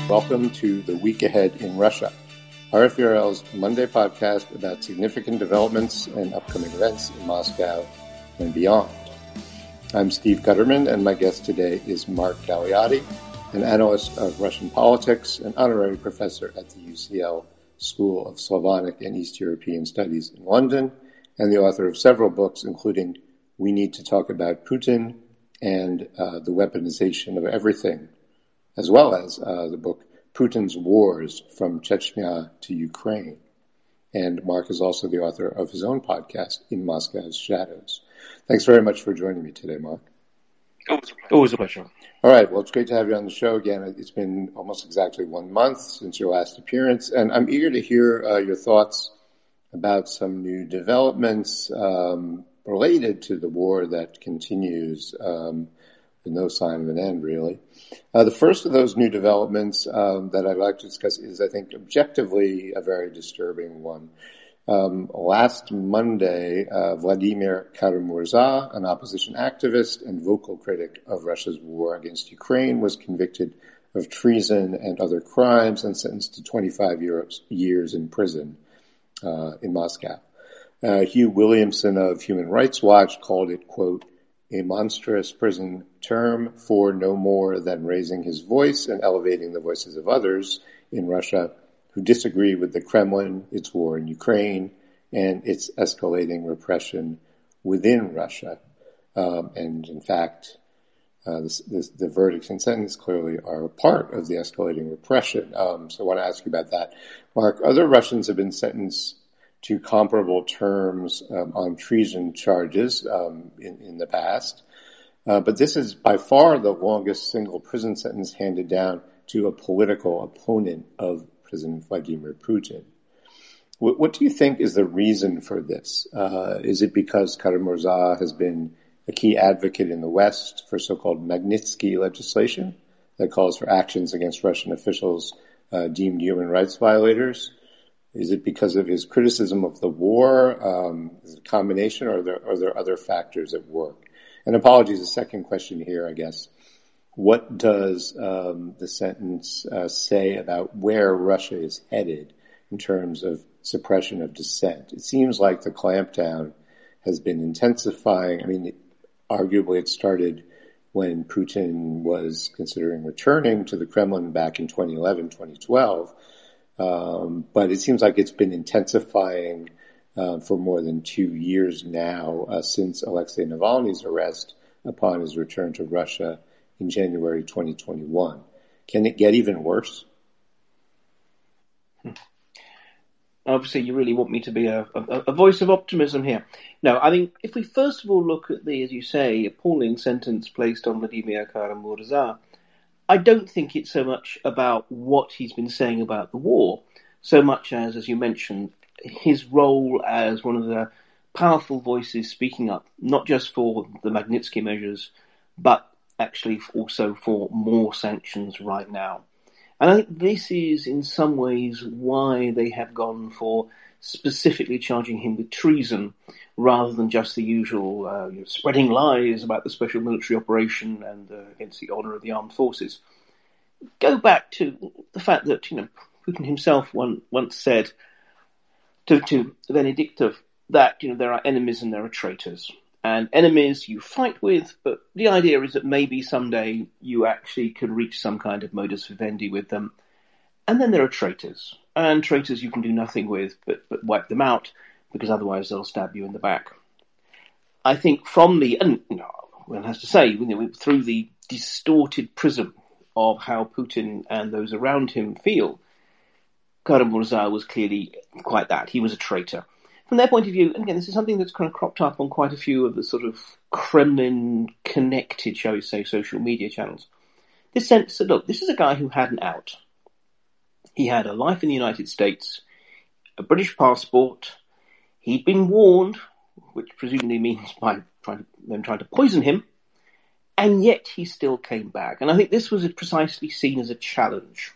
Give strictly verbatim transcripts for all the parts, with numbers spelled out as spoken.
Welcome to The Week Ahead in Russia, R F E R L's Monday podcast about significant developments and upcoming events in Moscow and beyond. I'm Steve Gutterman, and my guest today is Mark Galeotti, an analyst of Russian politics, an honorary professor at the U C L School of Slavonic and East European Studies in London, and the author of several books, including We Need to Talk About Putin and uh, The Weaponization of Everything, as well as uh, the book Putin's Wars from Chechnya to Ukraine. And Mark is also the author of his own podcast, In Moscow's Shadows. Thanks very much for joining me today, Mark. Always a pleasure. Always a pleasure. All right. Well, it's great to have you on the show again. It's been almost exactly one month since your last appearance, and I'm eager to hear uh, your thoughts about some new developments um, related to the war that continues um, with no sign of an end, really. Uh, the first of those new developments um, that I'd like to discuss is, I think, objectively a very disturbing one. Um, last Monday, uh, Vladimir Kara-Murza, an opposition activist and vocal critic of Russia's war against Ukraine, was convicted of treason and other crimes and sentenced to twenty-five years, years in prison uh, in Moscow. Uh, Hugh Williamson of Human Rights Watch called it, quote, a monstrous prison term for no more than raising his voice and elevating the voices of others in Russia who disagree with the Kremlin, its war in Ukraine, and its escalating repression within Russia. Um, and in fact, uh, this, this, the verdicts and sentence clearly are a part of the escalating repression. Um, so I want to ask you about that. Mark, other Russians have been sentenced to comparable terms um, on treason charges um, in, in the past. Uh, but this is by far the longest single prison sentence handed down to a political opponent of President Vladimir Putin. What, what do you think is the reason for this? Uh, is it because Kara-Murza has been a key advocate in the West for so-called Magnitsky legislation that calls for actions against Russian officials uh, deemed human rights violators? Is it because of his criticism of the war? Um, is it a combination, or are there, are there other factors at work? And apologies, a second question here, I guess. What does um, the sentence uh, say about where Russia is headed in terms of suppression of dissent? It seems like the clampdown has been intensifying. I mean, it, arguably it started when Putin was considering returning to the Kremlin back in twenty eleven, twenty twelve. Um, but it seems like it's been intensifying uh, for more than two years now uh, since Alexei Navalny's arrest upon his return to Russia in January twenty twenty-one. Can it get even worse? Obviously, you really want me to be a, a, a voice of optimism here. No, I mean, if we first of all look at the, as you say, appalling sentence placed on Vladimir Kara-Murza, I don't think it's so much about what he's been saying about the war, so much as, as you mentioned, his role as one of the powerful voices speaking up, not just for the Magnitsky measures, but actually also for more sanctions right now. And I think this is in some ways why they have gone for specifically charging him with treason rather than just the usual uh, you know, spreading lies about the special military operation and uh, against the honour of the armed forces. Go back to the fact that, you know, Putin himself one, once said to, to Venediktov that, you know, there are enemies and there are traitors. And enemies you fight with, but the idea is that maybe someday you actually can reach some kind of modus vivendi with them. And then there are traitors. And traitors you can do nothing with but, but wipe them out, because otherwise they'll stab you in the back. I think from the, and you know, one has to say, you know, through the distorted prism of how Putin and those around him feel, Kara-Murza was clearly quite that. He was a traitor. From their point of view, and again, this is something that's kind of cropped up on quite a few of the sort of Kremlin-connected, shall we say, social media channels. This sense that, look, this is a guy who had an out. He had a life in the United States, a British passport. He'd been warned, which presumably means by trying to, them trying to poison him, and yet he still came back. And I think this was precisely seen as a challenge.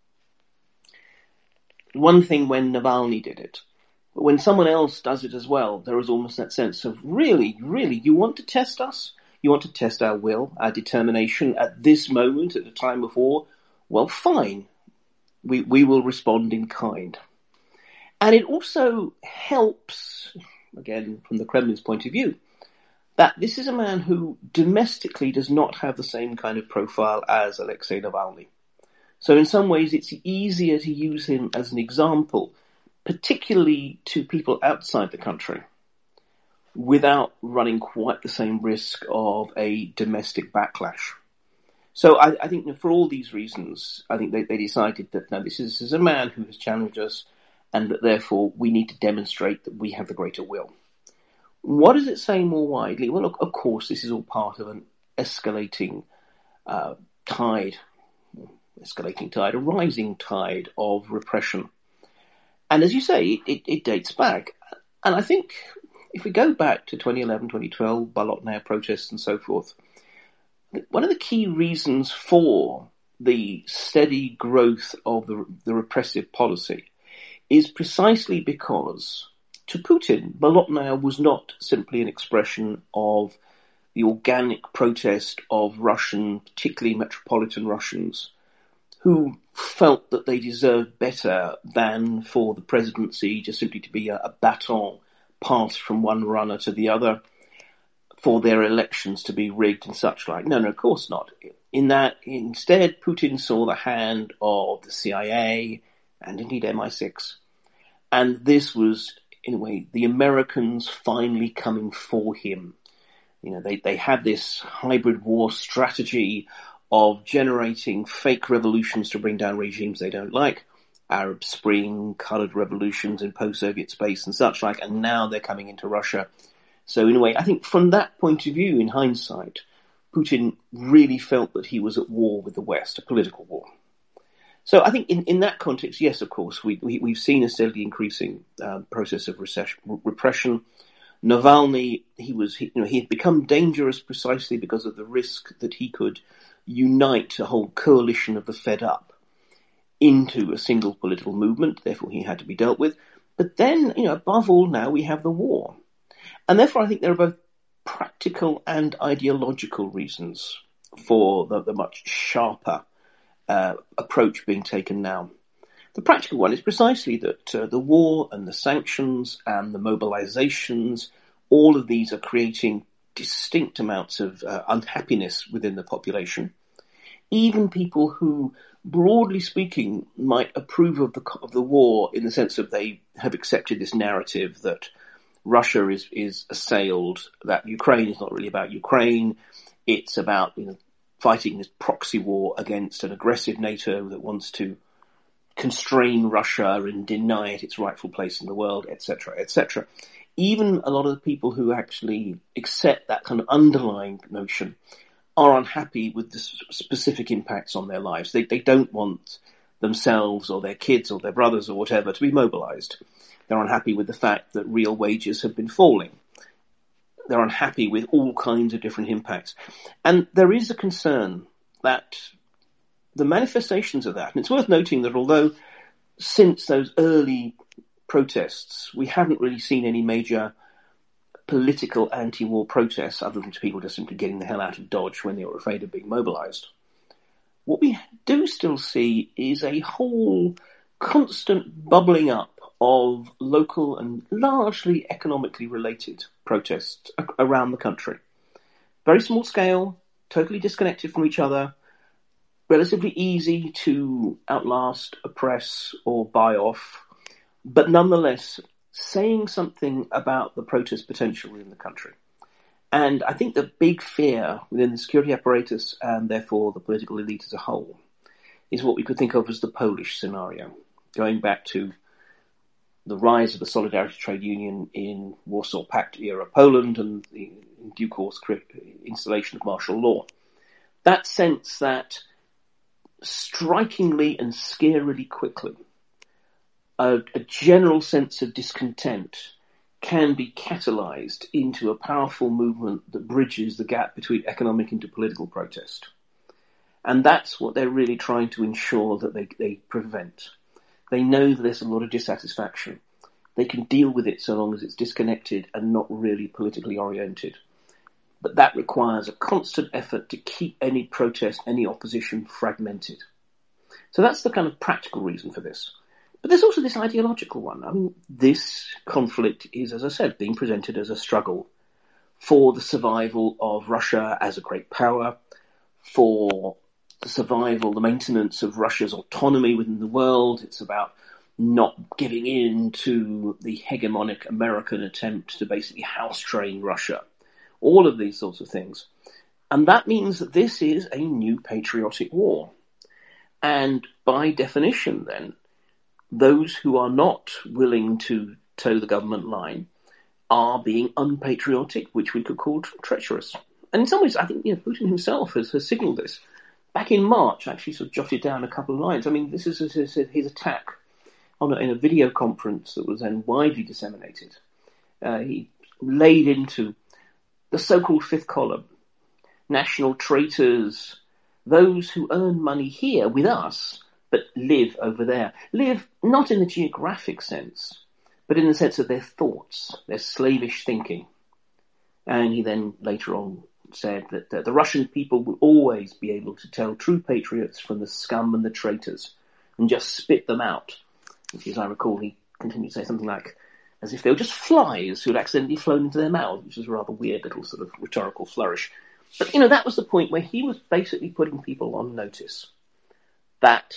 One thing when Navalny did it, but when someone else does it as well, there is almost that sense of, really, really, you want to test us? You want to test our will, our determination at this moment, at the time of war? Well, fine. We, we will respond in kind. And it also helps, again, from the Kremlin's point of view, that this is a man who domestically does not have the same kind of profile as Alexei Navalny. So in some ways, it's easier to use him as an example, particularly to people outside the country, without running quite the same risk of a domestic backlash. So I, I think for all these reasons, I think they, they decided that no, this is, this is a man who has challenged us, and that therefore we need to demonstrate that we have the greater will. What does it say more widely? Well, look, of course, this is all part of an escalating uh, tide, escalating tide, a rising tide of repression. And as you say, it, it, it dates back. And I think if we go back to twenty eleven, twenty twelve, Bolotnaya protests and so forth, one of the key reasons for the steady growth of the, the repressive policy is precisely because, to Putin, Bolotnaya was not simply an expression of the organic protest of Russian, particularly metropolitan Russians, who felt that they deserved better than for the presidency just simply to be a, a baton passed from one runner to the other, for their elections to be rigged and such like. No, no, of course not. In that, instead, Putin saw the hand of the C I A and indeed M I six. And this was, in a way, the Americans finally coming for him. You know, they, they had this hybrid war strategy of generating fake revolutions to bring down regimes they don't like, Arab Spring, coloured revolutions in post-Soviet space and such like, and now they're coming into Russia. So in a way, I think from that point of view, in hindsight, Putin really felt that he was at war with the West, a political war. So I think in, in that context, yes, of course, we, we, we've seen a steadily increasing uh, process of recession, repression. Navalny, he was, he, you know, he had become dangerous precisely because of the risk that he could unite a whole coalition of the fed up into a single political movement. Therefore, he had to be dealt with. But then, you know, above all, now we have the war. And therefore, I think there are both practical and ideological reasons for the, the much sharper uh, approach being taken now. The practical one is precisely that uh, the war and the sanctions and the mobilizations, all of these are creating distinct amounts of uh, unhappiness within the population. Even people who, broadly speaking, might approve of the of the war in the sense that they have accepted this narrative that Russia is, is assailed, that Ukraine is not really about Ukraine, it's about, you know, fighting this proxy war against an aggressive NATO that wants to constrain Russia and deny it its rightful place in the world, et cetera, et cetera. Even a lot of the people who actually accept that kind of underlying notion are unhappy with the specific impacts on their lives. They, they don't want themselves or their kids or their brothers or whatever to be mobilized. They're unhappy with the fact that real wages have been falling. They're unhappy with all kinds of different impacts. And there is a concern that the manifestations of that, and it's worth noting that although since those early protests, we haven't really seen any major political anti-war protests other than people just simply getting the hell out of Dodge when they were afraid of being mobilized. What we do still see is a whole constant bubbling up of local and largely economically related protests around the country. Very small scale, totally disconnected from each other, relatively easy to outlast, oppress, or buy off, but nonetheless saying something about the protest potential within the country. And I think the big fear within the security apparatus and therefore the political elite as a whole is what we could think of as the Polish scenario, going back to the rise of the Solidarity Trade Union in Warsaw Pact era Poland and the, in due course, installation of martial law. That sense that strikingly and scarily quickly, a, a general sense of discontent can be catalyzed into a powerful movement that bridges the gap between economic and political protest. And that's what they're really trying to ensure that they, they prevent. They know that there's a lot of dissatisfaction. They can deal with it so long as it's disconnected and not really politically oriented. But that requires a constant effort to keep any protest, any opposition fragmented. So that's the kind of practical reason for this. But there's also this ideological one. I mean, this conflict is, as I said, being presented as a struggle for the survival of Russia as a great power, for the survival, the maintenance of Russia's autonomy within the world. It's about not giving in to the hegemonic American attempt to basically house train Russia. All of these sorts of things. And that means that this is a new patriotic war. And by definition, then, those who are not willing to toe the government line are being unpatriotic, which we could call treacherous. And in some ways, I think you know, Putin himself has, has signalled this. Back in March, I actually sort of jotted down a couple of lines. I mean, this is his, his attack on a, in a video conference that was then widely disseminated. Uh, he laid into the so-called fifth column, national traitors, those who earn money here with us, but live over there. Live not in the geographic sense, but in the sense of their thoughts, their slavish thinking. And he then later on said that, that the Russian people will always be able to tell true patriots from the scum and the traitors and just spit them out. Which, as I recall, he continued to say something like, as if they were just flies who had accidentally flown into their mouths, which is a rather weird little sort of rhetorical flourish. But, you know, that was the point where he was basically putting people on notice that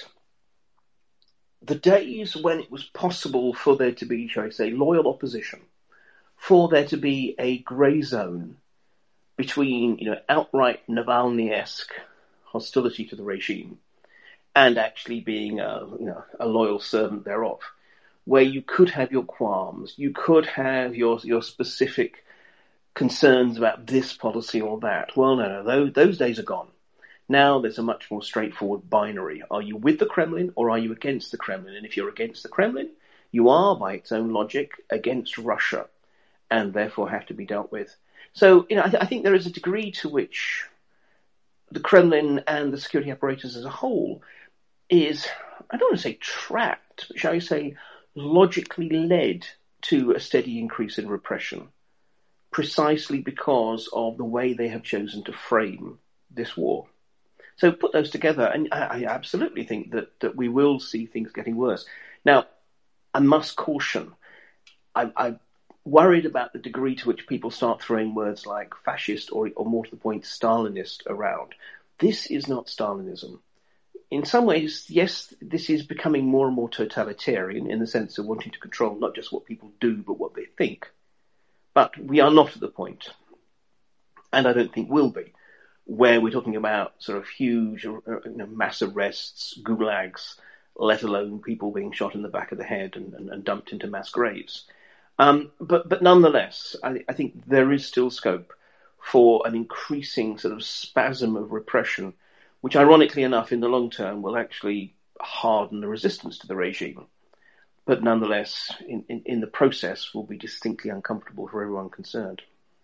the days when it was possible for there to be, shall I say, loyal opposition, for there to be a grey zone between, you know, outright Navalny-esque hostility to the regime and actually being a, you know, a loyal servant thereof, where you could have your qualms, you could have your your specific concerns about this policy or that. Well, no, no, those, those days are gone. Now there's a much more straightforward binary. Are you with the Kremlin or are you against the Kremlin? And if you're against the Kremlin, you are, by its own logic, against Russia and therefore have to be dealt with. So, you know, I, th- I think there is a degree to which the Kremlin and the security apparatus as a whole is, I don't want to say trapped, but shall I say logically led to a steady increase in repression, precisely because of the way they have chosen to frame this war. So put those together, and I, I absolutely think that, that we will see things getting worse. Now, I must caution, I, I'm worried about the degree to which people start throwing words like fascist or, or more to the point, Stalinist around. This is not Stalinism. In some ways, yes, this is becoming more and more totalitarian in the sense of wanting to control not just what people do, but what they think. But we are not at the point, and I don't think will be, where we're talking about sort of huge, you know, mass arrests, gulags, let alone people being shot in the back of the head and, and, and dumped into mass graves. Um, but, but nonetheless, I, I think there is still scope for an increasing sort of spasm of repression, which ironically enough in the long term will actually harden the resistance to the regime. But nonetheless, in, in, in the process, will be distinctly uncomfortable for everyone concerned.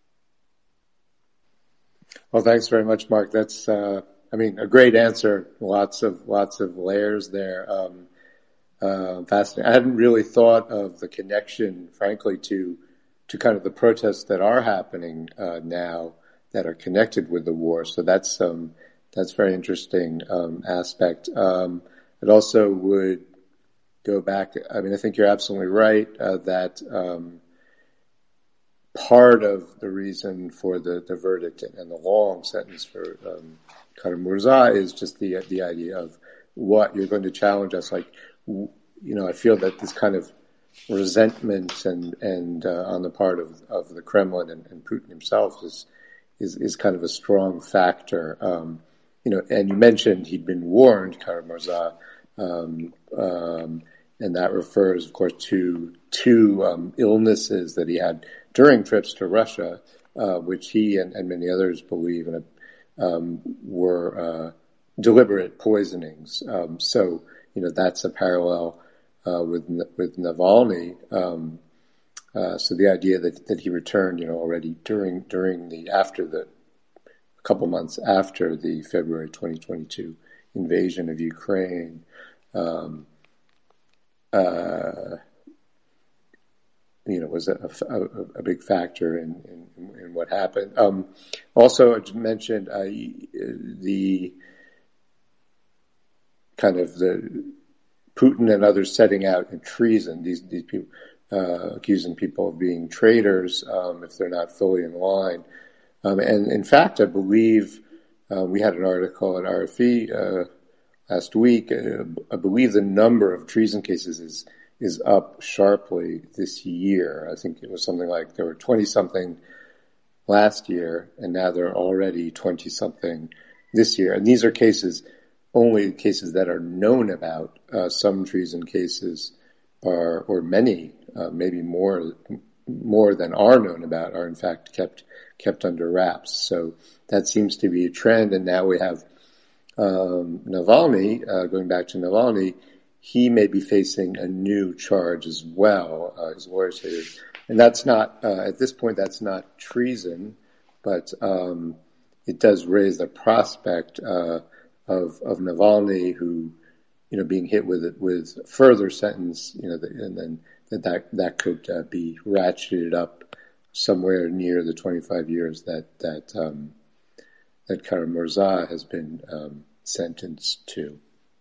Well, thanks very much, Mark. That's, uh, I mean, a great answer. Lots of, lots of layers there. Um, uh, fascinating. I hadn't really thought of the connection, frankly, to, to kind of the protests that are happening, uh, now that are connected with the war. So that's, um, that's very interesting, um, aspect. Um, it also would go back. I mean, I think you're absolutely right, uh, that, um, part of the reason for the, the verdict and the long sentence for um, Karam-Murza is just the the idea of what you're going to challenge us. Like, you know, I feel that this kind of resentment and and uh, on the part of, of the Kremlin and, and Putin himself is is is kind of a strong factor. Um, you know, and you mentioned he'd been warned, Karam-Murza, um, um, and that refers, of course, to two um, illnesses that he had during trips to Russia, uh, which he and, and many others believe in a, um, were uh, deliberate poisonings. Um, so, you know, that's a parallel uh, with with Navalny. Um, uh, so the idea that, that he returned, you know, already during during the after the a couple months after the February twenty twenty-two invasion of Ukraine. Um, uh, you know, was a, a, a big factor in, in, in what happened. Um, also, I mentioned uh, the kind of the Putin and others setting out in treason, these, these people, uh, accusing people of being traitors, um, if they're not fully in line. Um, and in fact, I believe, uh, we had an article at R F E, uh, last week. Uh, I believe the number of treason cases is, is up sharply this year. I think it was something like there were twenty something last year, and now there are already twenty something this year. And these are cases, only cases that are known about. Uh, some treason cases are, or many, uh, maybe more, more than are known about, are in fact kept, kept under wraps. So that seems to be a trend. And now we have, um, Navalny, uh, going back to Navalny, he may be facing a new charge as well. Uh, his lawyers say, and that's not, uh, at this point, that's not treason, but, um, it does raise the prospect, uh, of, of Navalny, who, you know, being hit with it, with further sentence, you know, the, and then that, that, that could uh, be ratcheted up somewhere near the twenty-five years that, that, um, that Kara-Murza has been, um, sentenced to.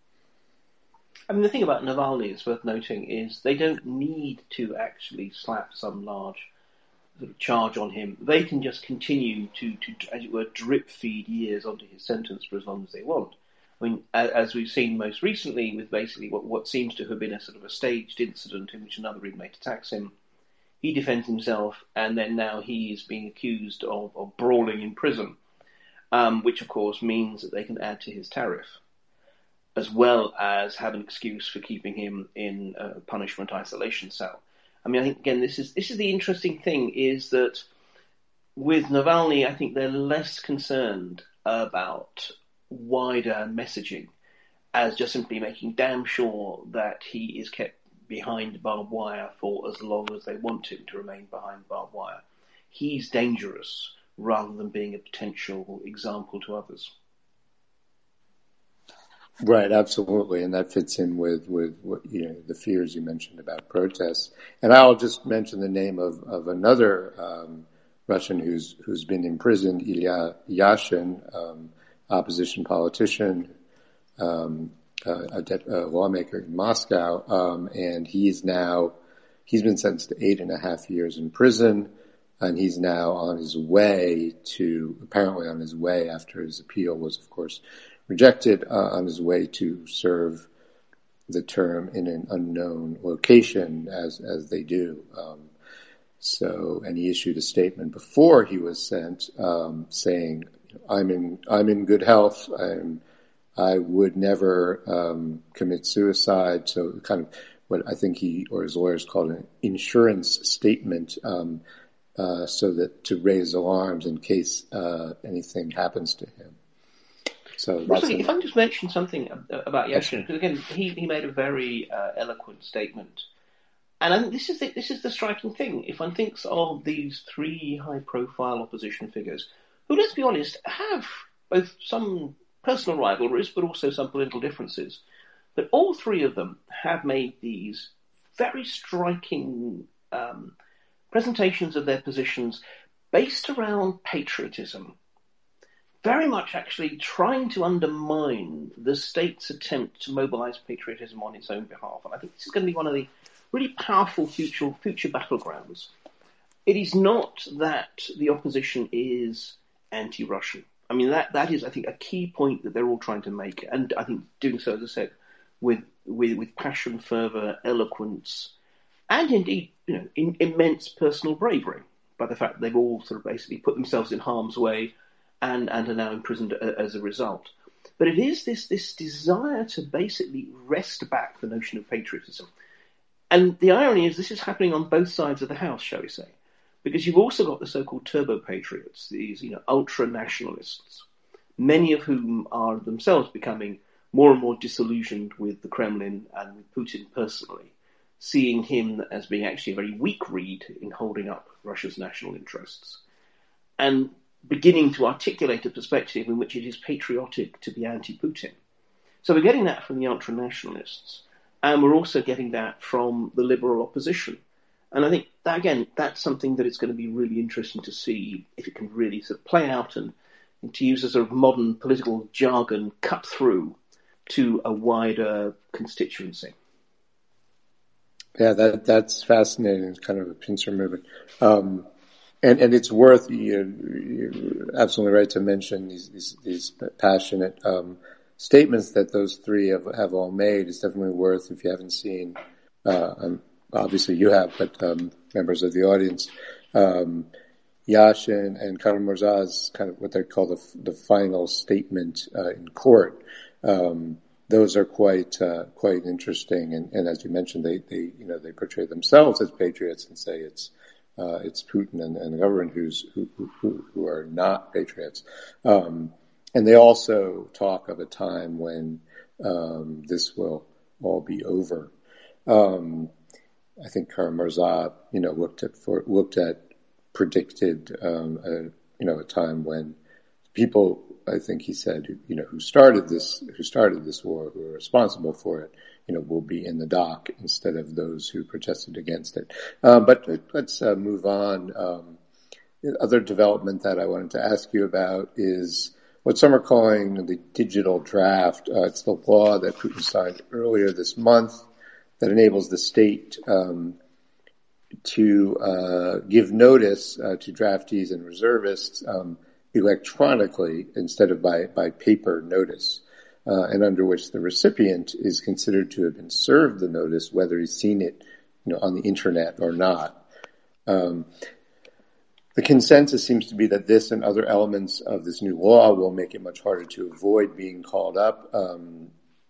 I mean, the thing about Navalny is worth noting is they don't need to actually slap some large sort of charge on him. They can just continue to, to, as it were, drip feed years onto his sentence for as long as they want. I mean, as we've seen most recently with basically what, what seems to have been a sort of a staged incident in which another inmate attacks him, he defends himself, and then now he is being accused of, of brawling in prison, um, which of course means that they can add to his tariff, as well as have an excuse for keeping him in a punishment isolation cell. I mean, I think, again, this is this is the interesting thing, is that with Navalny, I think they're less concerned about wider messaging as just simply making damn sure that he is kept behind barbed wire for as long as they want him to remain behind barbed wire. He's dangerous rather than being a potential example to others. Right, absolutely, and that fits in with with what, you know, the fears you mentioned about protests. And I'll just mention the name of of another um, Russian who's who's been imprisoned, Ilya Yashin, um, opposition politician, um, a, a, de- a lawmaker in Moscow, um, and he's now he's been sentenced to eight and a half years in prison, and he's now on his way to apparently on his way after his appeal was, of course, rejected, uh, on his way to serve the term in an unknown location, as as they do. Um, so, and he issued a statement before he was sent, um, saying, "I'm in I'm in good health. I'm I would never um, commit suicide." So, kind of what I think he or his lawyers called an insurance statement, um, uh, so that to raise alarms in case uh, anything happens to him. So that's Russell, if I can just mention something about Yashin, because again, he, he made a very uh, eloquent statement. And I think this is the, this is the striking thing. If one thinks of these three high-profile opposition figures, who, let's be honest, have both some personal rivalries, but also some political differences, but all three of them have made these very striking um, presentations of their positions based around patriotism, very much actually trying to undermine the state's attempt to mobilize patriotism on its own behalf. And I think this is going to be one of the really powerful future future battlegrounds. It is not that the opposition is anti-Russian. I mean, that, that is, I think, a key point that they're all trying to make. And I think doing so, as I said, with with, with passion, fervour, eloquence, and indeed, you know, in, immense personal bravery, by the fact that they've all sort of basically put themselves in harm's way and, and are now imprisoned as a result. But it is this, this desire to basically wrest back the notion of patriotism. And the irony is this is happening on both sides of the house, shall we say, because you've also got the so-called turbo-patriots, these, you know, ultra-nationalists, many of whom are themselves becoming more and more disillusioned with the Kremlin and with Putin personally, seeing him as being actually a very weak reed in holding up Russia's national interests, and beginning to articulate a perspective in which it is patriotic to be anti-Putin. So we're getting that from the ultra-nationalists, and we're also getting that from the liberal opposition. And I think, that, again, that's something that it's going to be really interesting to see if it can really sort of play out and, and to use a sort of modern political jargon, cut through to a wider constituency. Yeah, that that's fascinating. It's kind of a pincer movement. Um, and, and it's worth, you're, you're absolutely right to mention these, these, these passionate, um, statements that those three have, have all made. It's definitely worth, if you haven't seen, uh, um, obviously you have, but, um, members of the audience, um, Yashin and Karamurza's kind of what they call the, the final statement, uh, in court. Um, those are quite, uh, quite interesting. And, and as you mentioned, they, they, you know, they portray themselves as patriots and say it's, Uh, it's Putin and, and the government who's, who, who, who are not patriots. Um, and they also talk of a time when, um, this will all be over. Um, I think Karamurza, you know, looked at, for, looked at, predicted, um, a, you know, a time when people, I think he said, you know, who started this, who started this war, who are responsible for it, you know, will be in the dock instead of those who protested against it. Uh, but let's uh, move on. Um, the other development that I wanted to ask you about is what some are calling the digital draft. Uh, it's the law that Putin signed earlier this month that enables the state um, to uh, give notice uh, to draftees and reservists um, electronically instead of by, by paper notice. Uh, and under which the recipient is considered to have been served the notice, whether he's seen it, you know, on the internet or not. Um, the consensus seems to be that this and other elements of this new law will make it much harder to avoid being called up. Um,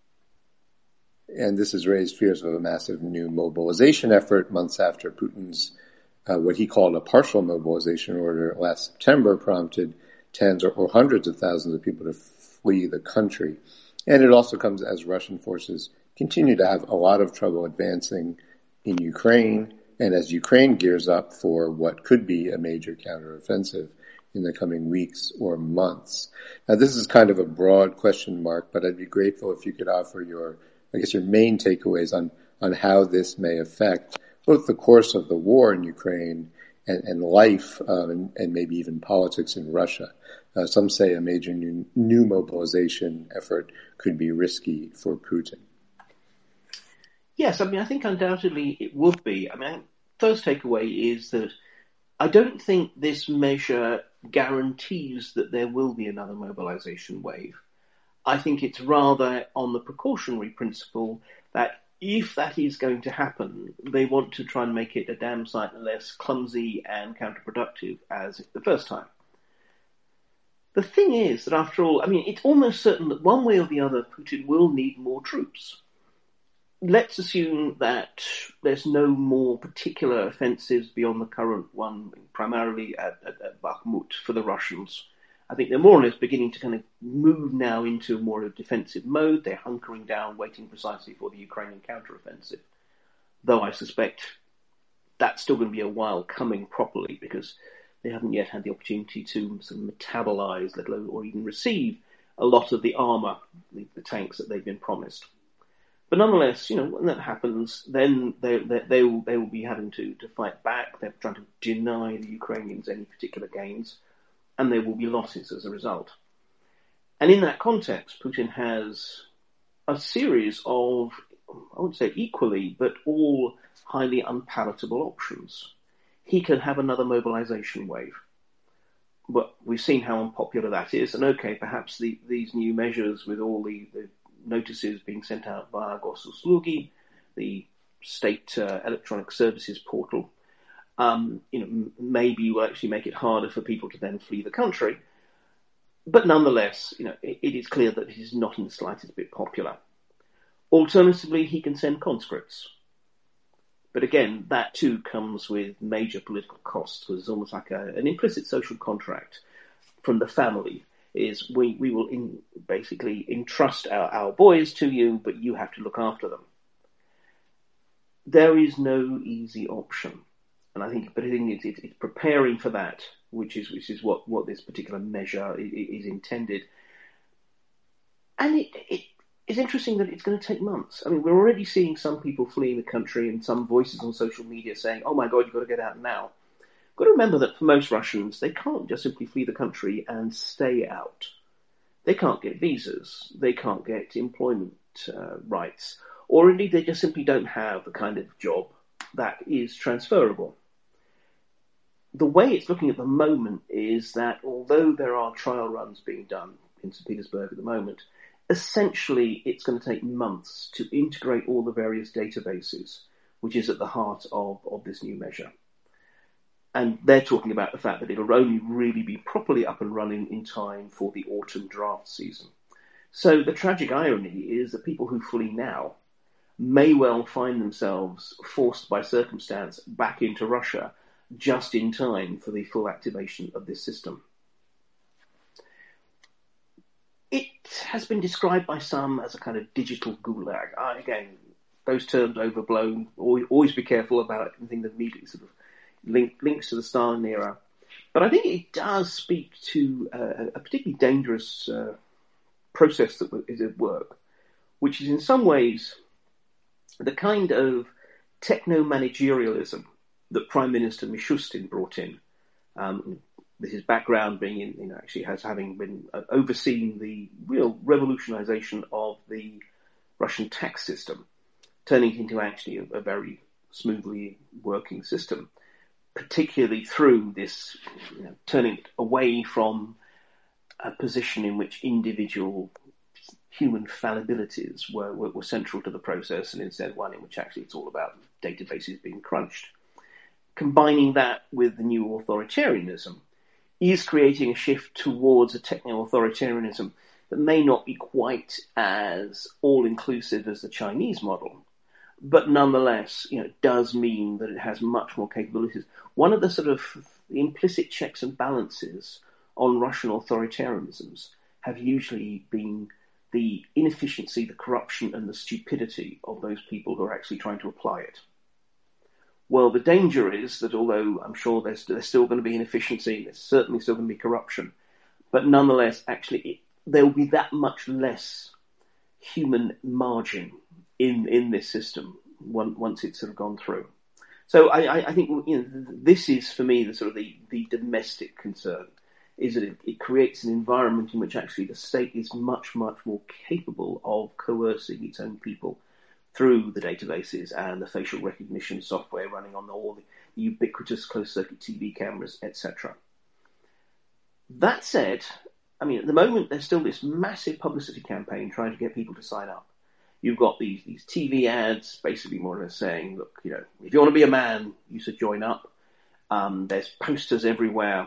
and this has raised fears of a massive new mobilization effort months after Putin's, uh, what he called a partial mobilization order last September prompted tens or, or hundreds of thousands of people to flee the country. And it also comes as Russian forces continue to have a lot of trouble advancing in Ukraine, and as Ukraine gears up for what could be a major counteroffensive in the coming weeks or months. Now, this is kind of a broad question mark, but I'd be grateful if you could offer your, I guess, your main takeaways on, on how this may affect both the course of the war in Ukraine and, and life, um, and, and maybe even politics in Russia. Uh, some say a major new, new mobilization effort could be risky for Putin. Yes, I mean, I think undoubtedly it would be. I mean, first takeaway is that I don't think this measure guarantees that there will be another mobilization wave. I think it's rather on the precautionary principle that if that is going to happen, they want to try and make it a damn sight less clumsy and counterproductive as the first time. The thing is that, after all, I mean, it's almost certain that one way or the other, Putin will need more troops. Let's assume that there's no more particular offensives beyond the current one, primarily at, at, at Bakhmut for the Russians. I think they're more or less beginning to kind of move now into more of a defensive mode. They're hunkering down, waiting precisely for the Ukrainian counteroffensive. Though I suspect that's still going to be a while coming properly, because they haven't yet had the opportunity to sort of metabolize, let alone, or even receive a lot of the armor, the, the tanks that they've been promised. But nonetheless, you know, when that happens, then they they, they will they will be having to, to fight back. They're trying to deny the Ukrainians any particular gains, and there will be losses as a result. And in that context, Putin has a series of, I wouldn't say equally, but all highly unpalatable options. He could have another mobilization wave. But we've seen how unpopular that is. And okay, perhaps the, these new measures with all the, the notices being sent out via Gosuslugi, the state uh, electronic services portal, um, you know, maybe will actually make it harder for people to then flee the country. But nonetheless, you know, it, it is clear that it is not in the slightest bit popular. Alternatively, he can send conscripts. But again, that too comes with major political costs. It's almost like a, an implicit social contract from the family. Is we, we will in, basically entrust our, our boys to you, but you have to look after them. There is no easy option. And I think, but I think it's, it's, it's preparing for that, which is which is what, what this particular measure is, is intended. And it, it it's interesting that it's going to take months. I mean, we're already seeing some people fleeing the country and some voices on social media saying, oh my God, you've got to get out now. You've got to remember that for most Russians, they can't just simply flee the country and stay out. they can't get visas, they can't get employment uh, rights, or indeed they just simply don't have the kind of job that is transferable. The way it's looking at the moment is that although there are trial runs being done in Saint Petersburg at the moment, essentially it's going to take months to integrate all the various databases, which is at the heart of, of this new measure. And they're talking about the fact that it'll only really be properly up and running in time for the autumn draft season. So the tragic irony is that people who flee now may well find themselves forced by circumstance back into Russia just in time for the full activation of this system. It has been described by some as a kind of digital gulag. I, again, those terms overblown. Always be careful about anything that immediately sort of link, links to the Stalin era. But I think it does speak to uh, a particularly dangerous uh, process that is at work, which is in some ways the kind of techno-managerialism that Prime Minister Mishustin brought in. Um, his background being in, you know, actually has having been uh, overseen the real revolutionization of the Russian tax system, turning it into actually a, a very smoothly working system, particularly through this, you know, turning it away from a position in which individual human fallibilities were, were, were central to the process, and instead one in which actually it's all about databases being crunched. Combining that with the new authoritarianism is creating a shift towards a techno-authoritarianism that may not be quite as all-inclusive as the Chinese model, but nonetheless, you know, does mean that it has much more capabilities. One of the sort of implicit checks and balances on Russian authoritarianisms have usually been the inefficiency, the corruption, and the stupidity of those people who are actually trying to apply it. Well, the danger is that although I'm sure there's, there's still going to be inefficiency, there's certainly still going to be corruption, but nonetheless, actually, it, there will be that much less human margin in in this system once, once it's sort of gone through. So I, I, I think, you know, this is for me the sort of the, the domestic concern, is that it, it creates an environment in which actually the state is much, much more capable of coercing its own people through the databases and the facial recognition software running on all the ubiquitous closed-circuit T V cameras, et cetera. That said, I mean, at the moment, there's still this massive publicity campaign trying to get people to sign up. You've got these, these T V ads basically more or less saying, look, you know, if you want to be a man, you should join up. Um, there's posters everywhere.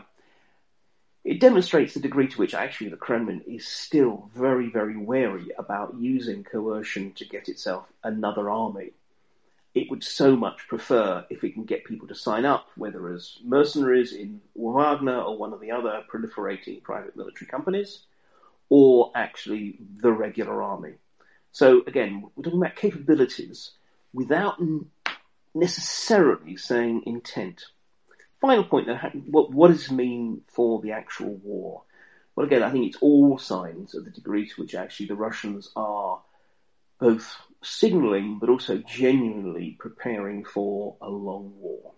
It demonstrates the degree to which actually the Kremlin is still very, very wary about using coercion to get itself another army. It would so much prefer if it can get people to sign up, whether as mercenaries in Wagner or one of the other proliferating private military companies, or actually the regular army. So again, we're talking about capabilities without necessarily saying intent. Final point, though, what, what does it mean for the actual war? Well, again, I think it's all signs of the degree to which actually the Russians are both signalling but also genuinely preparing for a long war.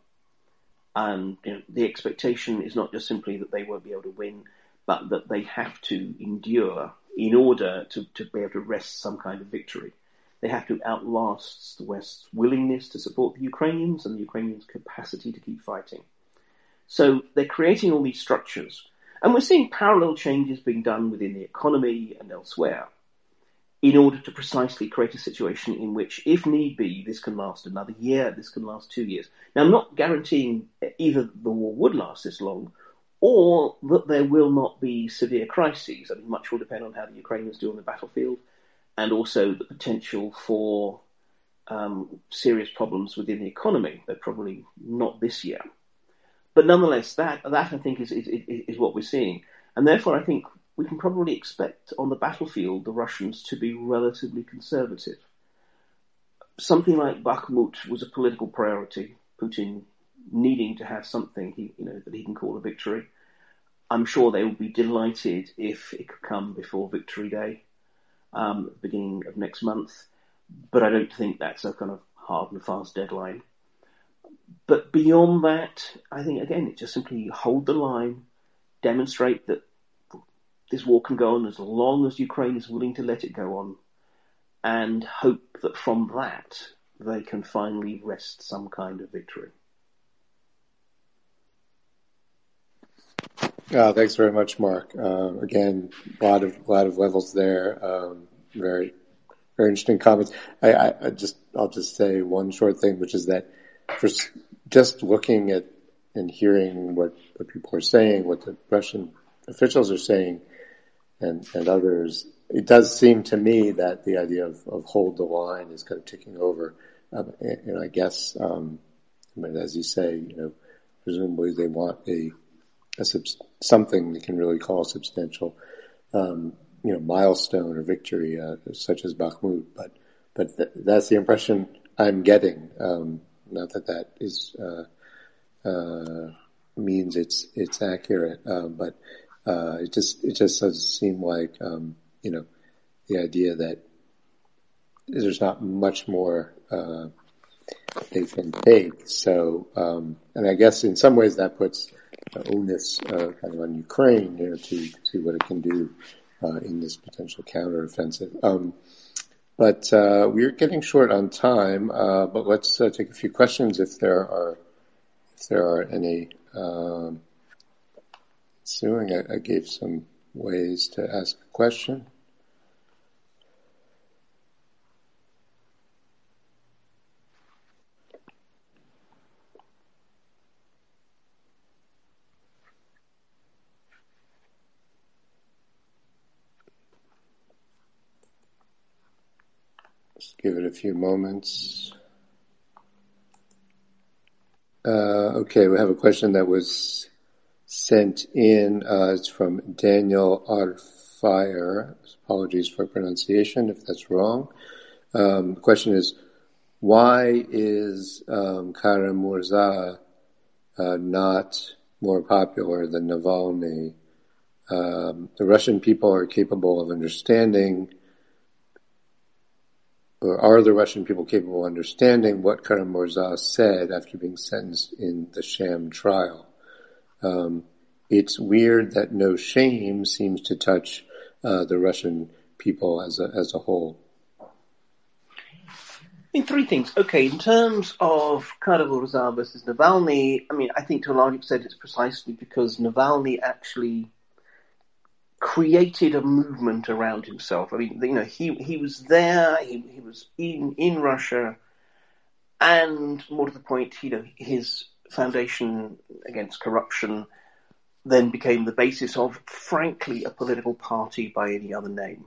And you know, the expectation is not just simply that they won't be able to win, but that they have to endure in order to, to be able to wrest some kind of victory. They have to outlast the West's willingness to support the Ukrainians and the Ukrainians' capacity to keep fighting. So they're creating all these structures. And we're seeing parallel changes being done within the economy and elsewhere in order to precisely create a situation in which, if need be, this can last another year, this can last two years. Now, I'm not guaranteeing either the war would last this long or that there will not be severe crises. I mean, much will depend on how the Ukrainians do on the battlefield and also the potential for um, serious problems within the economy. They're probably not this year. But nonetheless, that, that I think, is, is, is what we're seeing. And therefore, I think we can probably expect on the battlefield the Russians to be relatively conservative. Something like Bakhmut was a political priority, Putin needing to have something he, you know, that he can call a victory. I'm sure they will be delighted if it could come before Victory Day, um, at the beginning of next month. But I don't think that's a kind of hard and fast deadline. But beyond that, I think, again, it just simply hold the line, demonstrate that this war can go on as long as Ukraine is willing to let it go on, and hope that from that they can finally wrest some kind of victory. Uh, thanks very much, Mark. Uh, again, a lot of lot of levels there. Um, very, very interesting comments. I, I, I just, I'll just say one short thing, which is that for just looking at and hearing what, what people are saying, what the Russian officials are saying, and, and others, it does seem to me that the idea of, of hold the line is kind of ticking over. Um, and, and I guess, um, but as you say, you know, presumably they want a A sub- something they can really call a substantial, um, you know, milestone or victory, uh, such as Bakhmut. But, but th- that's the impression I'm getting. Um, not that that is, uh, uh, means it's, it's accurate. Um, but, uh, it just, it just doesn't seem like, um, you know, the idea that there's not much more, uh, they can take. So, um, and I guess in some ways that puts onus uh, kind of on Ukraine, you know, to see what it can do uh, in this potential counteroffensive. Um, but uh, we're getting short on time. Uh, but let's uh, take a few questions if there are if there are any. Um, ensuing, I, I gave some ways to ask a question. Just give it a few moments. Uh, okay, we have a question that was sent in. Uh, it's from Daniel Arfire. Apologies for pronunciation if that's wrong. Um, the question is, why is um, Kara-Murza uh, not more popular than Navalny? Um, the Russian people are capable of understanding Or are the Russian people capable of understanding what Kara-Murza said after being sentenced in the sham trial? Um, it's weird that no shame seems to touch uh, the Russian people as a, as a whole. I think three things. Okay, in terms of Kara-Murza versus Navalny, I mean, I think to a large extent it's precisely because Navalny actually created a movement around himself. I mean, you know, he he was there, he he was in in Russia, and more to the point, you know, his foundation against corruption then became the basis of, frankly, a political party by any other name.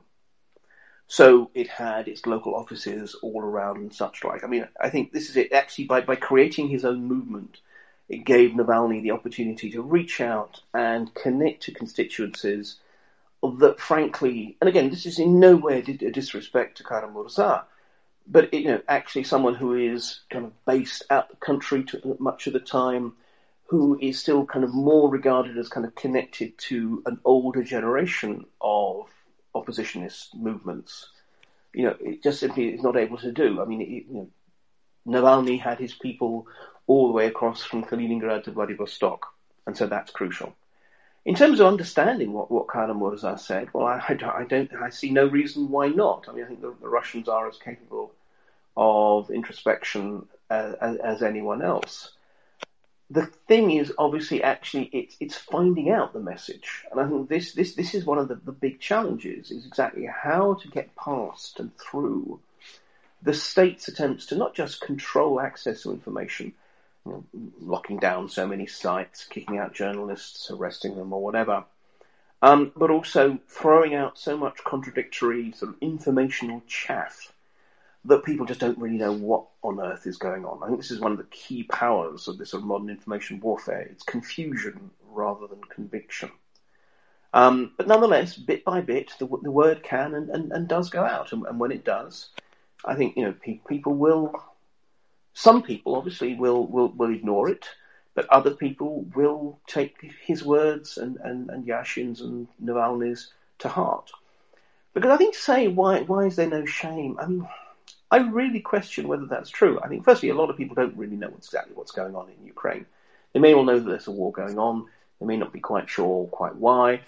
So it had its local offices all around and such like. I mean, I think this is it. Actually, by by creating his own movement, it gave Navalny the opportunity to reach out and connect to constituencies that, frankly, and again, this is in no way a disrespect to Kara-Murza, but you know, actually someone who is kind of based out the country to much of the time, who is still kind of more regarded as kind of connected to an older generation of oppositionist movements. You know, it just simply is not able to do. I mean, it, you know, Navalny had his people all the way across from Kaliningrad to Vladivostok, and so that's crucial. In terms of understanding what, what Kara-Murza said, well, I, I, don't, I don't, I see no reason why not. I mean, I think the, the Russians are as capable of introspection as, as, as anyone else. The thing is, obviously, actually, it's it's finding out the message, and I think this this this is one of the, the big challenges: is exactly how to get past and through the state's attempts to not just control access to information, you know, locking down so many sites, kicking out journalists, arresting them, or whatever, um, but also throwing out so much contradictory sort of informational chaff that people just don't really know what on earth is going on. I think this is one of the key powers of this sort of modern information warfare. It's confusion rather than conviction. Um, but nonetheless, bit by bit, the, the word can and, and, and does go out. And, and when it does, I think, you know, pe- people will, some people obviously will, will, will ignore it, but other people will take his words and, and, and Yashin's and Navalny's to heart. Because I think to say, why, why is there no shame? I mean, I really question whether that's true. I think, firstly, a lot of people don't really know exactly what's going on in Ukraine. They may all know that there's a war going on. They may not be quite sure quite why.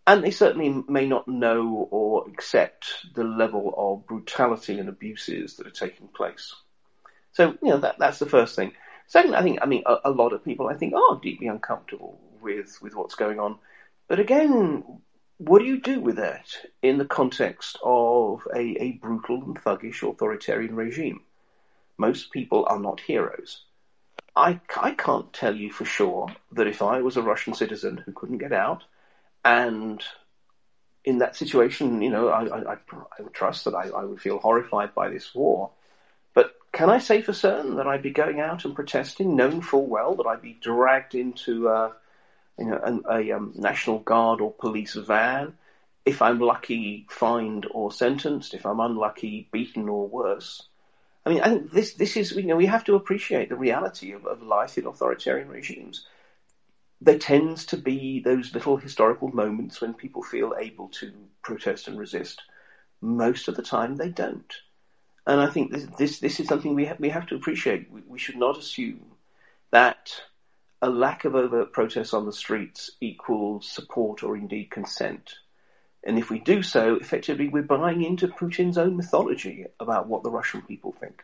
And they certainly may not know or accept the level of brutality and abuses that are taking place. So, you know, that that's the first thing. Second, I think, I mean, a, a lot of people, I think, are deeply uncomfortable with, with what's going on. But again, what do you do with that in the context of a, a brutal and thuggish authoritarian regime? Most people are not heroes. I, I can't tell you for sure that if I was a Russian citizen who couldn't get out, and in that situation, you know, I, I, I would trust that I, I would feel horrified by this war. But can I say for certain that I'd be going out and protesting, knowing full well that I'd be dragged into uh, you know, a, a um, National Guard or police van, if I'm lucky, fined or sentenced, if I'm unlucky, beaten or worse? I mean, I think this this is, you know, we have to appreciate the reality of, of life in authoritarian regimes. There tends to be those little historical moments when people feel able to protest and resist. Most of the time, they don't. And I think this this, this is something we have, we have to appreciate. We, we should not assume that a lack of overt protests on the streets equals support or indeed consent. And if we do so, effectively, we're buying into Putin's own mythology about what the Russian people think.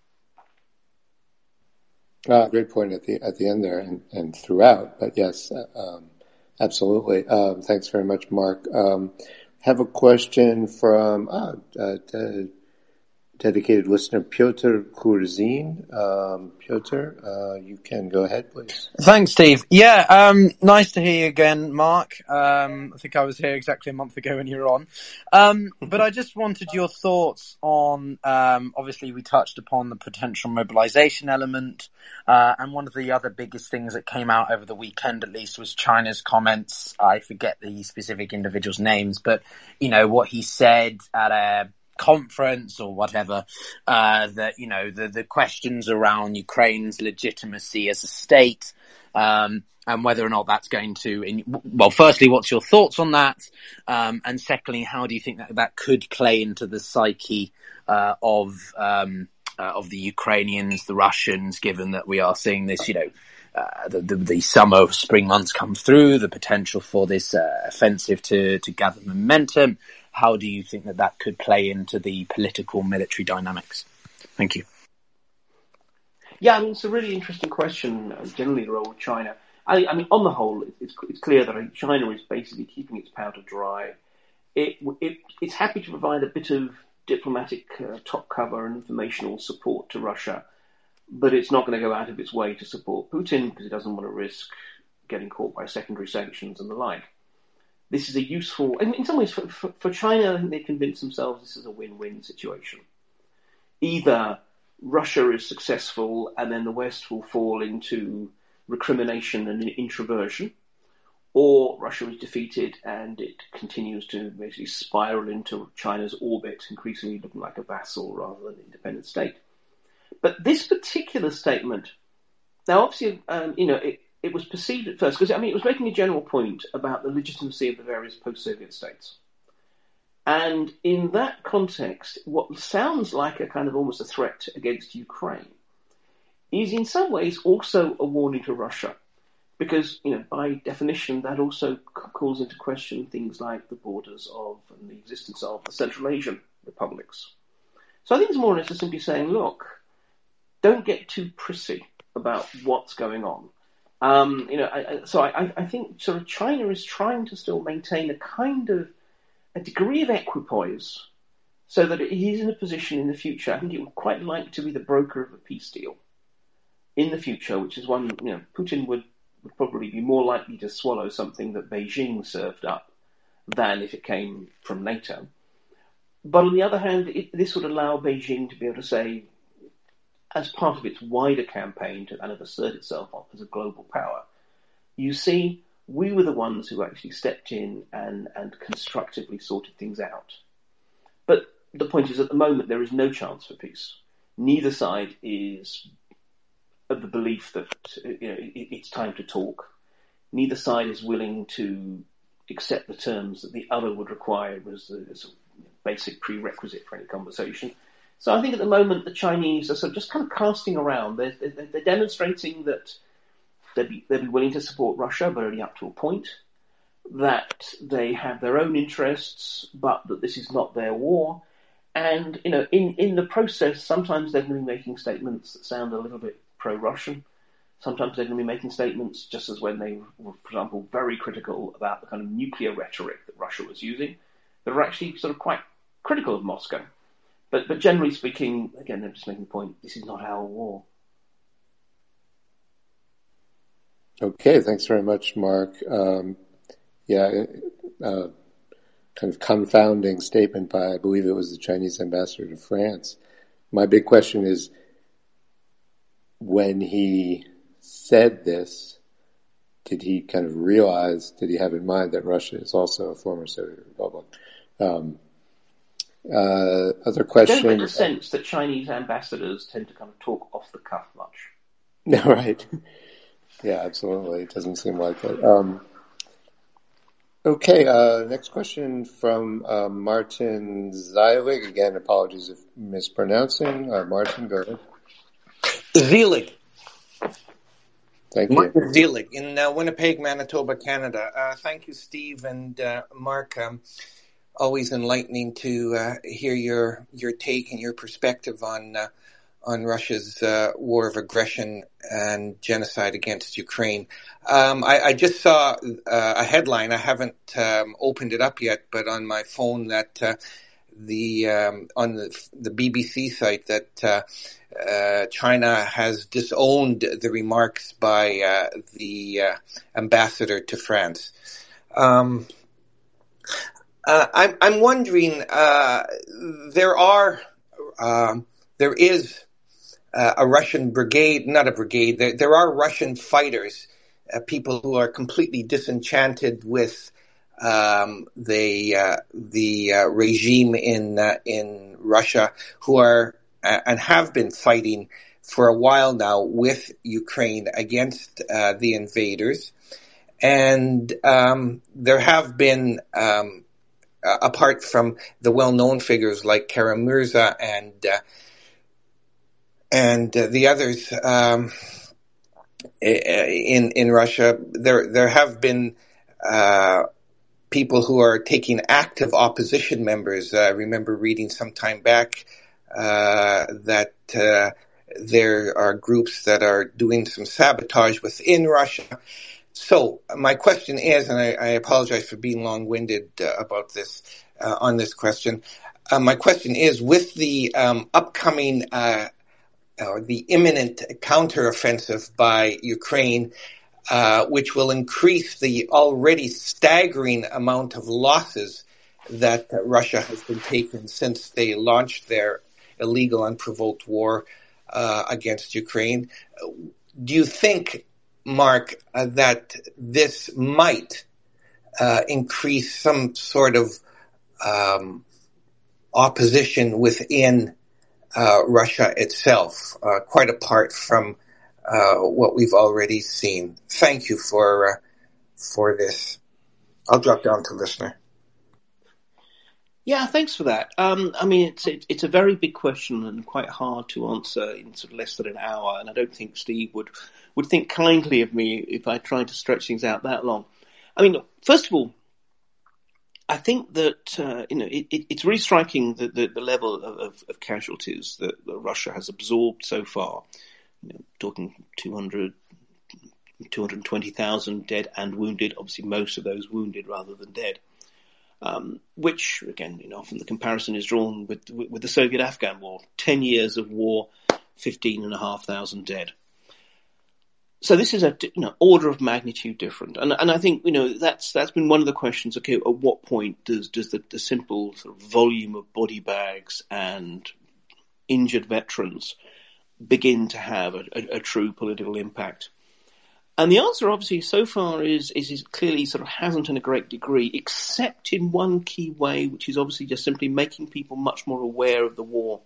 Ah, great point at the at the end there and, and throughout. But yes, um, absolutely. Um, thanks very much, Mark. Um, have a question from ah, uh, de- dedicated listener Piotr Kurzin. Um, Piotr, uh, you can go ahead, please. Thanks, Steve. Yeah, um, nice to hear you again, Mark. Um, I think I was here exactly a month ago when you were on. Um, but I just wanted your thoughts on, um, obviously we touched upon the potential mobilization element. Uh, and one of the other biggest things that came out over the weekend, at least, was China's comments. I forget the specific individuals' names, but, you know, what he said at a conference or whatever, uh, that, you know, the, the questions around Ukraine's legitimacy as a state, um, and whether or not that's going to, in, well, firstly, what's your thoughts on that? Um, and secondly, how do you think that that could play into the psyche, uh, of, um, uh, of the Ukrainians, the Russians, given that we are seeing this, you know, uh, the, the, the summer, spring months come through, the potential for this, uh, offensive to, to gather momentum. How do you think that that could play into the political military dynamics? Thank you. Yeah, I mean, it's a really interesting question, uh, generally the role of China. I, I mean, on the whole, it's, it's clear that China is basically keeping its powder dry. It, it, it's happy to provide a bit of diplomatic uh, top cover and informational support to Russia, but it's not going to go out of its way to support Putin because it doesn't want to risk getting caught by secondary sanctions and the like. This is a useful, I mean, in some ways, for, for, for China, I think they convince themselves this is a win-win situation. Either Russia is successful and then the West will fall into recrimination and introversion, or Russia is defeated and it continues to basically spiral into China's orbit, increasingly looking like a vassal rather than an independent state. But this particular statement, now obviously, um, you know, it, it was perceived at first, because I mean, it was making a general point about the legitimacy of the various post-Soviet states. And in that context, what sounds like a kind of almost a threat against Ukraine is in some ways also a warning to Russia. Because, you know, by definition, that also calls into question things like the borders of and the existence of the Central Asian republics. So I think it's more or less just simply saying, look, don't get too prissy about what's going on. Um, you know, I, I, so I, I think sort of China is trying to still maintain a kind of a degree of equipoise so that it is in a position in the future. I think it would quite like to be the broker of a peace deal in the future, which is one, you know, Putin would, would probably be more likely to swallow something that Beijing served up than if it came from NATO. But on the other hand, it, this would allow Beijing to be able to say, as part of its wider campaign to kind of assert itself as a global power, you see, we were the ones who actually stepped in and, and constructively sorted things out. But the point is, at the moment, there is no chance for peace. Neither side is of the belief that, you know, it, it's time to talk. Neither side is willing to accept the terms that the other would require as a, as a basic prerequisite for any conversation. So I think at the moment the Chinese are sort of just kind of casting around. They're, they're, they're demonstrating that they'd be, they'd be willing to support Russia, but only up to a point. that they have their own interests, but that this is not their war. And, you know, in, in the process, sometimes they're going to be making statements that sound a little bit pro-Russian. Sometimes they're going to be making statements, just as when they were, for example, very critical about the kind of nuclear rhetoric that Russia was using, that are actually sort of quite critical of Moscow. But but generally speaking, again, they're just making the point, this is not our war. Okay, thanks very much, Mark. Um, yeah, uh, kind of confounding statement by, I believe it was the Chinese ambassador to France. My big question is, when he said this, did he kind of realize, did he have in mind that Russia is also a former Soviet republic? Um, uh, other question. I don't get the sense that Chinese ambassadors tend to kind of talk off the cuff much. No, right. Yeah, absolutely. It doesn't seem like it. Um, okay, uh, next question from uh, Martin Zeilig. Again, apologies if mispronouncing. Uh, Martin, go ahead. Zeilig. Thank you. Martin Zeilig in uh, Winnipeg, Manitoba, Canada. Uh, thank you, Steve and uh, Mark. Um, always enlightening to uh, hear your your take and your perspective on uh, on Russia's uh, war of aggression and genocide against Ukraine. Um, I, I just saw uh, a headline. I haven't um, opened it up yet, but on my phone that uh, the um, on the, the B B C site that uh, uh, China has disowned the remarks by uh, the uh, ambassador to France. Um, uh, I'm, I'm wondering. Uh, there are um, there is. Uh, a Russian brigade, not a brigade, there, there are Russian fighters, uh, people who are completely disenchanted with um, the uh, the uh, regime in uh, in Russia, who are uh, and have been fighting for a while now with Ukraine against uh, the invaders. And um, there have been, um, uh, apart from the well-known figures like Kara-Murza and uh, And uh, the others um, in in Russia, there there have been uh, people who are taking active opposition members. Uh, I remember reading some time back uh, that uh, there are groups that are doing some sabotage within Russia. So my question is, and I, I apologize for being long-winded uh, about this uh, on this question. Uh, my question is, with the um, upcoming uh, or the imminent counteroffensive by Ukraine, uh, which will increase the already staggering amount of losses that uh, Russia has been taking since they launched their illegal, unprovoked war uh, against Ukraine. Do you think, Mark, uh, that this might uh, increase some sort of um, opposition within Uh, Russia itself, uh, quite apart from uh, what we've already seen? Thank you for uh, for this. I'll drop down to listener. Yeah, thanks for that. Um, I mean, it's it, it's a very big question and quite hard to answer in sort of less than an hour. And I don't think Steve would would think kindly of me if I tried to stretch things out that long. I mean, first of all, I think that uh, you know it, it, it's really striking the, the, the level of, of, of casualties that, that Russia has absorbed so far. You know, talking two hundred, two hundred twenty thousand dead and wounded. Obviously, most of those wounded rather than dead. Um, which, again, you know, often the comparison is drawn with with, with the Soviet-Afghan war. Ten years of war, fifteen and a half thousand dead. So this is a you know, order of magnitude different, and and I think you know that's that's been one of the questions. Okay, at what point does does the, the simple sort of volume of body bags and injured veterans begin to have a, a, a true political impact? And the answer, obviously, so far is, is is clearly sort of hasn't in a great degree, except in one key way, which is obviously just simply making people much more aware of the war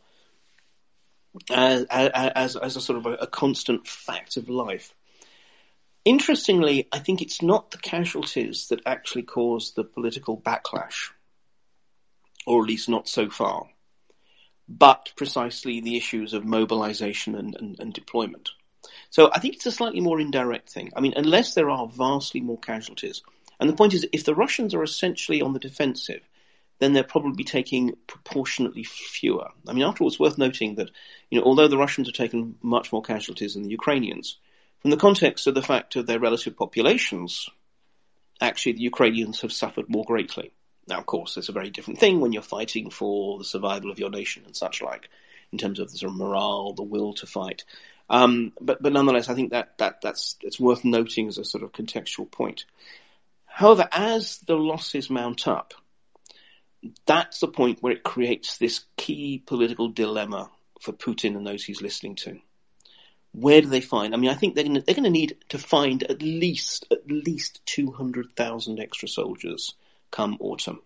as as, as a sort of a, a constant fact of life. Interestingly, I think it's not the casualties that actually cause the political backlash, or at least not so far, but precisely the issues of mobilization and, and, and deployment. So I think it's a slightly more indirect thing. I mean, unless there are vastly more casualties, And the point is, if the Russians are essentially on the defensive, then they're probably taking proportionately fewer. I mean, after all, it's worth noting that, you know, although the Russians have taken much more casualties than the Ukrainians, from the context of the fact of their relative populations, actually the Ukrainians have suffered more greatly. Now, of course, it's a very different thing when you're fighting for the survival of your nation and such like, in terms of the sort of morale, the will to fight. Um, but, but nonetheless, I think that, that that's it's worth noting as a sort of contextual point. However, as the losses mount up, that's the point where it creates this key political dilemma for Putin and those he's listening to. Where do they find? I mean, I think they're going they're going to need to find at least at least two hundred thousand extra soldiers come autumn.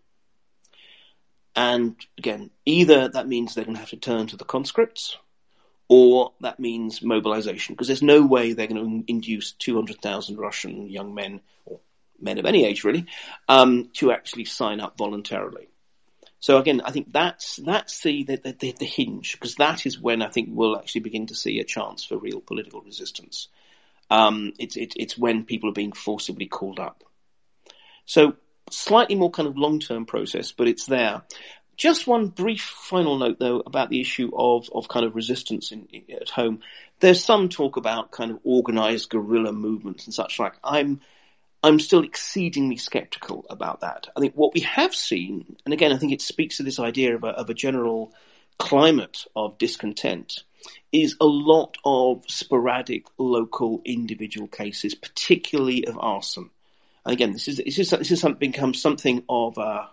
And again, either that means they're going to have to turn to the conscripts, or that means mobilization, because there's no way they're going to induce two hundred thousand Russian young men, or men of any age really, um, to actually sign up voluntarily. So again, I think that's that's the the, the, the hinge, because that is when I think we'll actually begin to see a chance for real political resistance. Um, it's it, it's when people are being forcibly called up. So slightly more kind of long-term process, but it's there. Just one brief final note, though, about the issue of, of kind of resistance in, in, at home. There's some talk about kind of organized guerrilla movements and such like. I'm I'm still exceedingly skeptical about that. I think what we have seen, and again, I think it speaks to this idea of a, of a general climate of discontent, is a lot of sporadic, local, individual cases, particularly of arson. And again, this is this is this is something become something of a,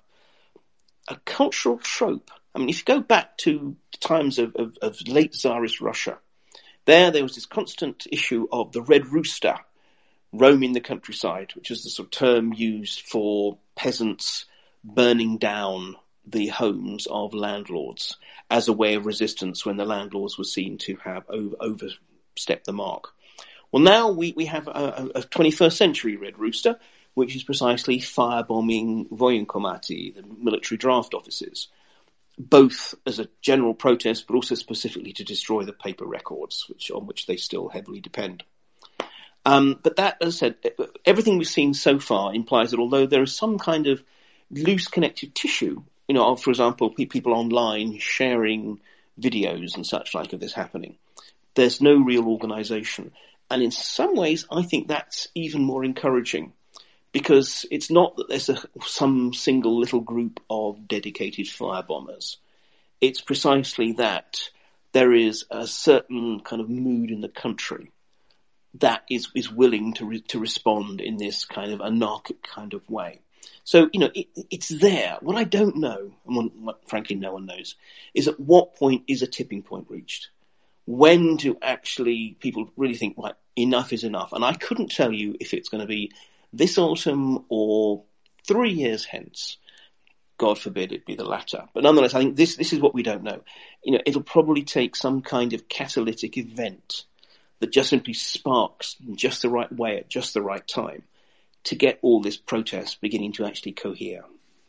a cultural trope. I mean, if you go back to times of, of, of late Tsarist Russia, there there was this constant issue of the Red Rooster roaming the countryside, which is the sort of term used for peasants burning down the homes of landlords as a way of resistance when the landlords were seen to have over, overstepped the mark. Well, now we, we have a, a twenty-first century Red Rooster, which is precisely firebombing vojenkomati, the military draft offices, both as a general protest, but also specifically to destroy the paper records, which on which they still heavily depend. Um, but that, as I said, everything we've seen so far implies that although there is some kind of loose connective tissue, you know, for example, people online sharing videos and such like of this happening, there's no real organization. And in some ways, I think that's even more encouraging, because it's not that there's a, some single little group of dedicated firebombers. It's precisely that there is a certain kind of mood in the country that is, is willing to re, to respond in this kind of anarchic kind of way. So, you know, it, it's there. What I don't know, and what, what frankly no one knows, is at what point is a tipping point reached? When do actually people really think, right, enough is enough? And I couldn't tell you if it's going to be this autumn or three years hence. God forbid it be the latter. But nonetheless, I think this, this is what we don't know. You know, it'll probably take some kind of catalytic event that just simply sparks in just the right way at just the right time to get all this protest beginning to actually cohere.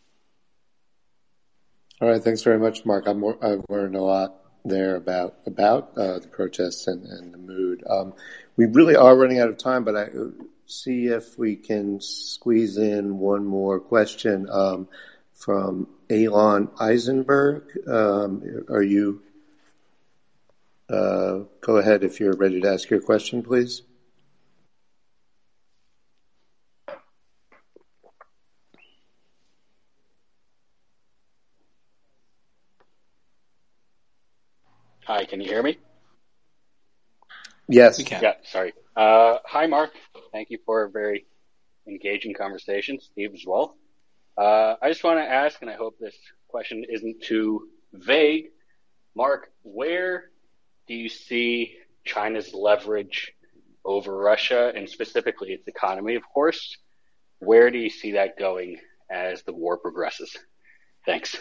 All right, thanks very much, Mark. I'm, I've learned a lot there about about uh, the protests and, and the mood. Um, we really are running out of time, but I see if we can squeeze in one more question um, from Elon Eisenberg. Um, are you... Uh, go ahead if you're ready to ask your question, please. Hi, can you hear me? Yes. We can. Yeah, sorry. Uh, hi, Mark. Thank you for a very engaging conversation. Steve as well. Uh, I just want to ask, and I hope this question isn't too vague. Mark, where do you see China's leverage over Russia, and specifically its economy, of course? Where do you see that going as the war progresses? Thanks.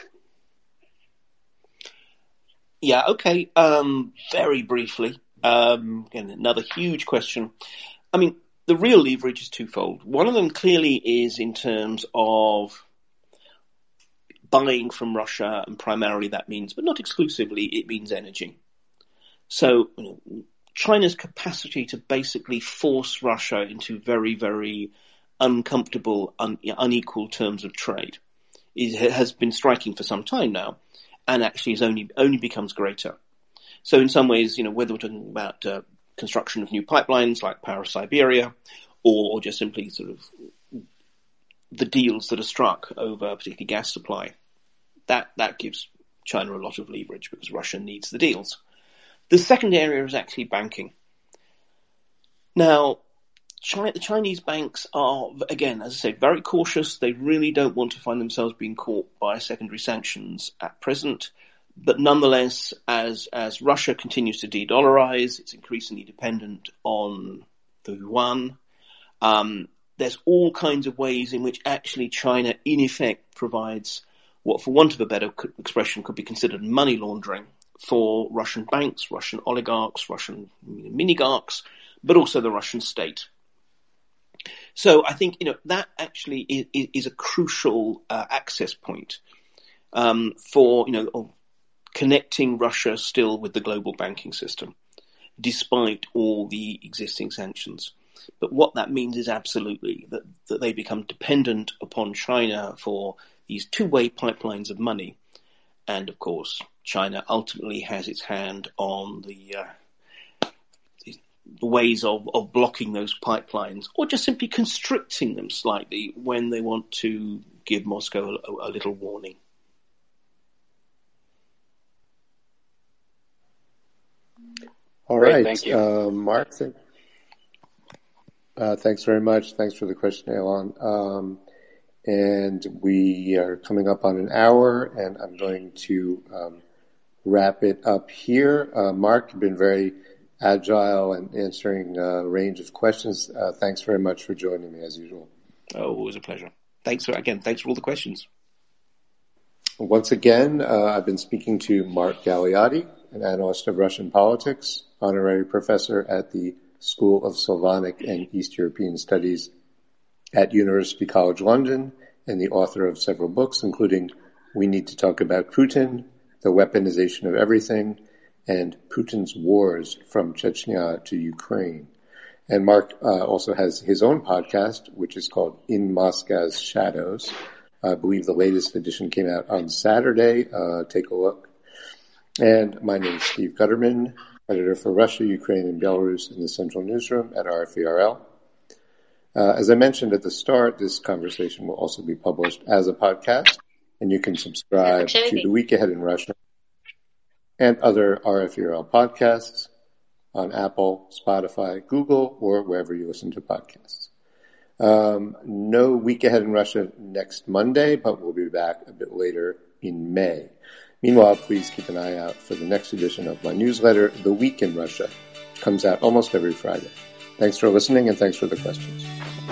Yeah, okay. Um, very briefly. Um, again, another huge question. I mean, the real leverage is twofold. One of them clearly is in terms of buying from Russia, and primarily that means, but not exclusively, it means energy. So, you know, China's capacity to basically force Russia into very, very uncomfortable, un, unequal terms of trade. It has been striking for some time now, and actually is only only becomes greater. So in some ways, you know, whether we're talking about uh, construction of new pipelines like Power of Siberia, or, or just simply sort of the deals that are struck over particularly gas supply, that, that gives China a lot of leverage because Russia needs the deals. The second area is actually banking. Now, China, the Chinese banks are, again, as I say, very cautious. They really don't want to find themselves being caught by secondary sanctions at present. But nonetheless, as as Russia continues to de-dollarize, it's increasingly dependent on the yuan. Um, there's all kinds of ways in which actually China, in effect, provides what, for want of a better expression, could be considered money laundering for Russian banks, Russian oligarchs, Russian minigarchs, but also the Russian state. So I think, you know, that actually is, is a crucial uh, access point um, for, you know, connecting Russia still with the global banking system, despite all the existing sanctions. But what that means is absolutely that, that they become dependent upon China for these two-way pipelines of money. And, of course, China ultimately has its hand on the, uh, the ways of, of blocking those pipelines, or just simply constricting them slightly when they want to give Moscow a, a little warning. All Great, right. thank you. Uh, Mark, uh, thanks very much. Thanks for the question, Elon. Um, and we are coming up on an hour, and I'm going to um, wrap it up here. Uh, Mark, you've been very agile and answering a range of questions. Uh, thanks very much for joining me, as usual. Oh, always a pleasure. Thanks for, again, thanks for all the questions. Once again, uh, I've been speaking to Mark Galeotti, an analyst of Russian politics, honorary professor at the School of Slavonic and East European Studies at University College London, and the author of several books, including We Need to Talk About Putin, The Weaponization of Everything, and Putin's Wars from Chechnya to Ukraine. And Mark uh, also has his own podcast, which is called In Moscow's Shadows. I believe the latest edition came out on Saturday. Uh, take a look. And my name is Steve Gutterman, editor for Russia, Ukraine, and Belarus in the Central Newsroom at R F E R L. Uh, as I mentioned at the start, this conversation will also be published as a podcast, and you can subscribe to The Week Ahead in Russia and other R F E R L podcasts on Apple, Spotify, Google, or wherever you listen to podcasts. Um, no Week Ahead in Russia next Monday, but we'll be back a bit later in May. Meanwhile, please keep an eye out for the next edition of my newsletter, The Week in Russia, which comes out almost every Friday. Thanks for listening, and thanks for the questions.